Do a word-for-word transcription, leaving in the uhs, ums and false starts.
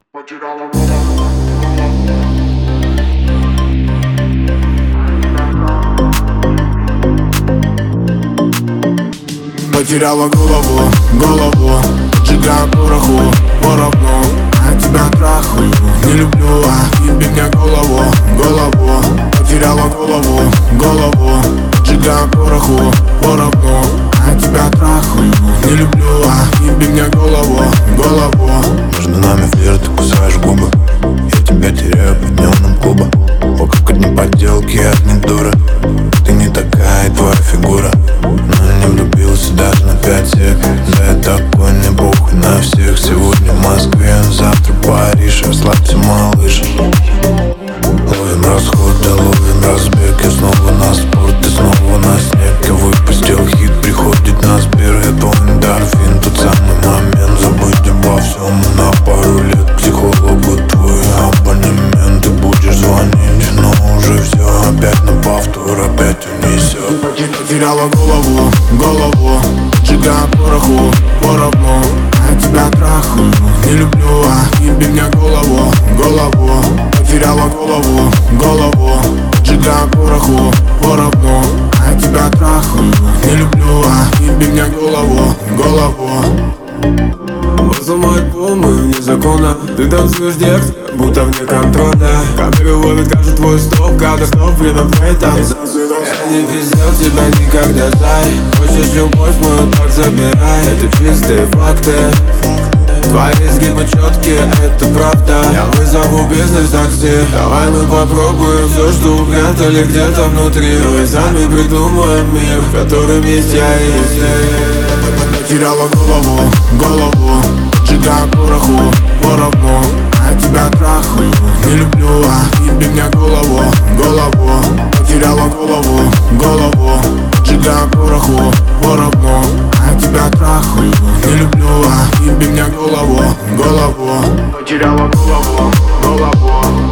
Потеряла голову. Потеряла голову, голову, сжигаю пороху, поровну. А тебя трахаю, не люблю, а еби мне голову, голову. Потеряла голову, голову, сжигаю пороху, поровну. А тебя трахаю, не люблю, а еби мне голову, голову. Между нами флирт, ты кусаешь губы. Я тебя теряю по дневным клубам. О, как одни подделки от них дура. Ты не такая, твоя фигура. Но я не влюбился даже на пять сек. Да я такой, не похуй на всех. Сегодня в Москве, завтра Париж. Расслабься, малыш. Ловим расходы, ловим разбег. Я снова на спорт, ты снова на снег. Я выпустил хит, приходит на Сбер. Я твой эндорфин, тот самый момент. Забыть обо всем и на пару лет. Психологу твой абонемент. Ты будешь звонить, но уже все. Опять на повтор, опять унесет. Потеряла голову, голову, сжигаю пороху, поровну. А тебя трахаю, не люблю, а еби мне голову, голову. Потеряла голову, голову, сжигаю пороху, поровну. А тебя трахаю, не люблю, а еби мне голову, голову. Ломает помню, незаконно. Ты танцуешь дерзко, будто вне контроля. Камеры ловит каждый твой стоп, когда снова время твоей танцы. Я не пиздел тебя никогда, зай. Хочешь любовь мою, так забирай. Это чистые факты. Твои изгибы четкие, это правда. Я вызову бизнес такси. Давай мы попробуем все, что упрятали где-то внутри. Мы сами придумаем мир, в котором есть я и есть ты. Потеряла голову, голову, сжигаю пороху, поровну. А тебя трахаю, не люблю, а еби мне голову, голову. Потеряла голову, голову, сжигаю пороху, поровну. А тебя трахаю, не люблю, а еби мне голову, голову. Потеряла голову, голову.